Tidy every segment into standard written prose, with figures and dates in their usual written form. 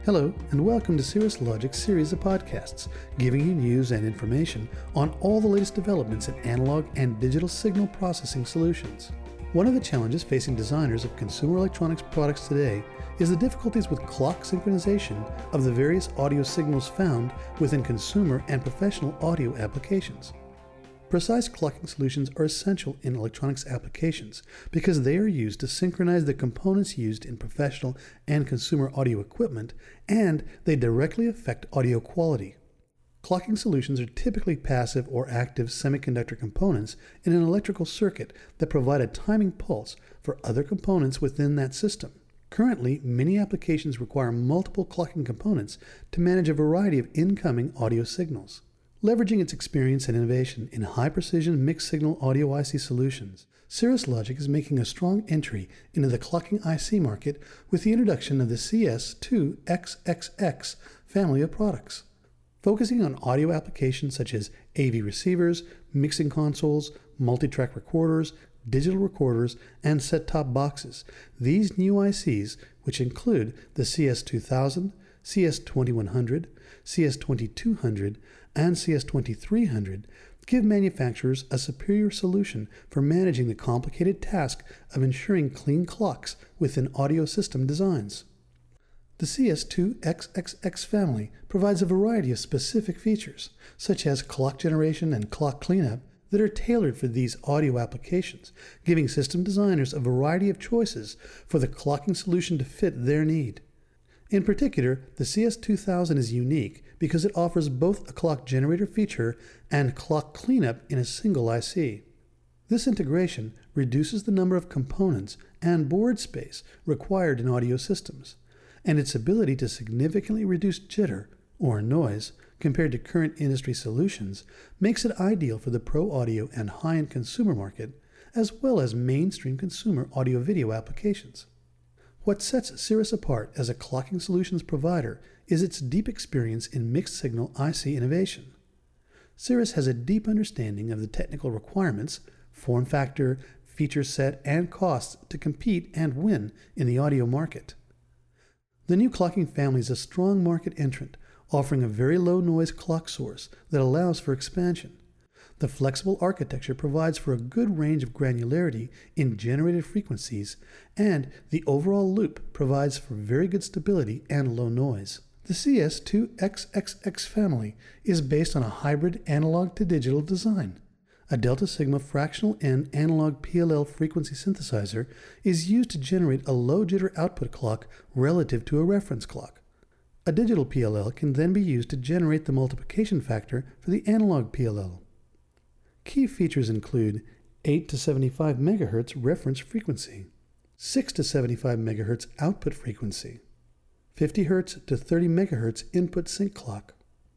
Hello, and welcome to Cirrus Logic's series of podcasts, giving you news and information on all the latest developments in analog and digital signal processing solutions. One of the challenges facing designers of consumer electronics products today is the difficulties with clock synchronization of the various audio signals found within consumer and professional audio applications. Precise clocking solutions are essential in electronics applications because they are used to synchronize the components used in professional and consumer audio equipment, and they directly affect audio quality. Clocking solutions are typically passive or active semiconductor components in an electrical circuit that provide a timing pulse for other components within that system. Currently, many applications require multiple clocking components to manage a variety of incoming audio signals. Leveraging its experience and innovation in high-precision mixed-signal audio IC solutions, Cirrus Logic is making a strong entry into the clocking IC market with the introduction of the CS2XXX family of products. Focusing on audio applications such as AV receivers, mixing consoles, multi-track recorders, digital recorders, and set-top boxes, these new ICs, which include the CS2000, CS2100, CS2200, and CS2300, give manufacturers a superior solution for managing the complicated task of ensuring clean clocks within audio system designs. The CS2XXX family provides a variety of specific features, such as clock generation and clock cleanup, that are tailored for these audio applications, giving system designers a variety of choices for the clocking solution to fit their need. In particular, the CS2000 is unique because it offers both a clock generator feature and clock cleanup in a single IC. This integration reduces the number of components and board space required in audio systems, and its ability to significantly reduce jitter, or noise, compared to current industry solutions makes it ideal for the pro audio and high-end consumer market, as well as mainstream consumer audio-video applications. What sets Cirrus apart as a clocking solutions provider is its deep experience in mixed-signal IC innovation. Cirrus has a deep understanding of the technical requirements, form factor, feature set, and costs to compete and win in the audio market. The new clocking family is a strong market entrant, offering a very low-noise clock source that allows for expansion. The flexible architecture provides for a good range of granularity in generated frequencies, and the overall loop provides for very good stability and low noise. The CS2XXX family is based on a hybrid analog-to-digital design. A delta sigma fractional N analog PLL frequency synthesizer is used to generate a low jitter output clock relative to a reference clock. A digital PLL can then be used to generate the multiplication factor for the analog PLL. Key features include 8 to 75 MHz reference frequency, 6 to 75 MHz output frequency, 50 Hz to 30 MHz input sync clock,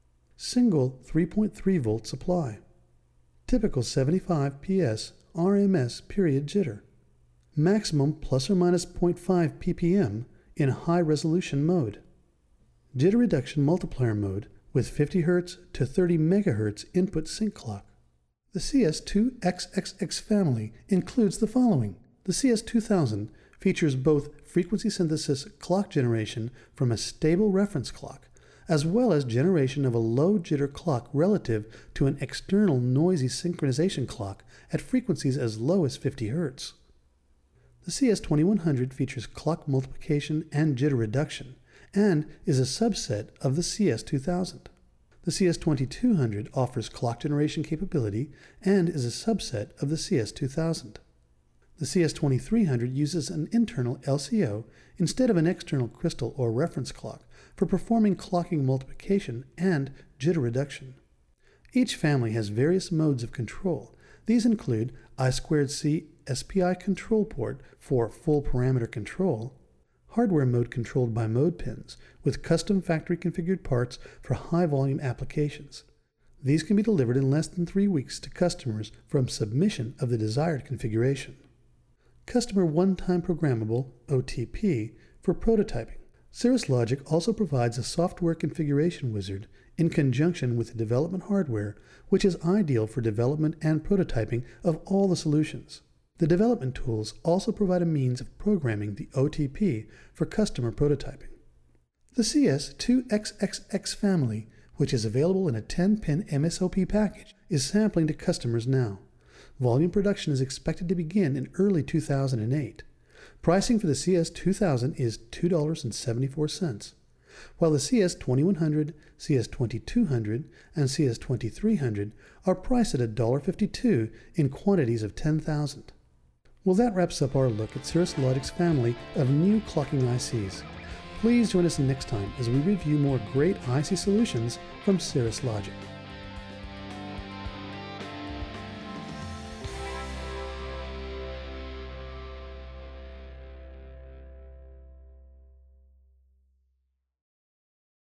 single 3.3 volt supply, typical 75 PS RMS period jitter, maximum plus or minus 0.5 ppm in high resolution mode, jitter reduction multiplier mode with 50 Hz to 30 MHz input sync clock. The CS2XXX family includes the following. The CS2000 features both frequency synthesis clock generation from a stable reference clock, as well as generation of a low jitter clock relative to an external noisy synchronization clock at frequencies as low as 50 Hz. The CS2100 features clock multiplication and jitter reduction, and is a subset of the CS2000. The CS2200 offers clock generation capability and is a subset of the CS2000. The CS2300 uses an internal LCO instead of an external crystal or reference clock for performing clocking multiplication and jitter reduction. Each family has various modes of control. These include I2C SPI control port for full parameter control, hardware mode controlled by mode pins, with custom factory configured parts for high volume applications. These can be delivered in less than 3 weeks to customers from submission of the desired configuration. Customer one-time programmable, OTP, for prototyping. Cirrus Logic also provides a software configuration wizard in conjunction with the development hardware, which is ideal for development and prototyping of all the solutions. The development tools also provide a means of programming the OTP for customer prototyping. The CS2XXX family, which is available in a 10-pin MSOP package, is sampling to customers now. Volume production is expected to begin in early 2008. Pricing for the CS2000 is $2.74, while the CS2100, CS2200, and CS2300 are priced at $1.52 in quantities of 10,000. Well, that wraps up our look at Cirrus Logic's family of new clocking ICs. Please join us next time as we review more great IC solutions from Cirrus Logic.